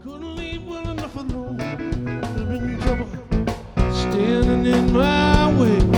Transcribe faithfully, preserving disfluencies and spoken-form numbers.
Couldn't leave well enough alone. You're in trouble, standing in my way.